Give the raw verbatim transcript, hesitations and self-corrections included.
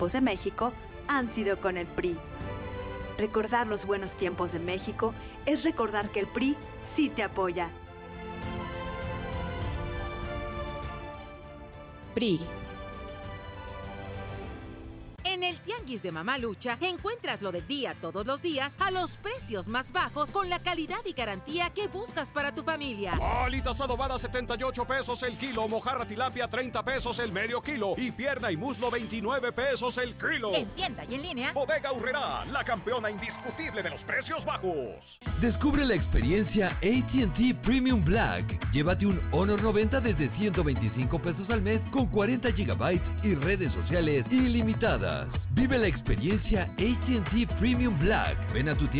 de México han sido con el P R I. Recordar los buenos tiempos de México es recordar que el P R I sí te apoya. P R I. En el Tianguis de Mamalucha encuentras lo del día todos los días a los precios más bajos con la calidad y garantía que buscas para tu familia. Alitas adobadas setenta y ocho pesos el kilo, mojarra tilapia treinta pesos el medio kilo y pierna y muslo veintinueve pesos el kilo. En tienda y en línea. Bodega Aurrerá, la campeona indiscutible de los precios bajos. Descubre la experiencia A T and T Premium Black. Llévate un Honor noventa desde ciento veinticinco pesos al mes con cuarenta gigabytes y redes sociales ilimitadas. Vive la experiencia A T and T Premium Black. Ven a tu tienda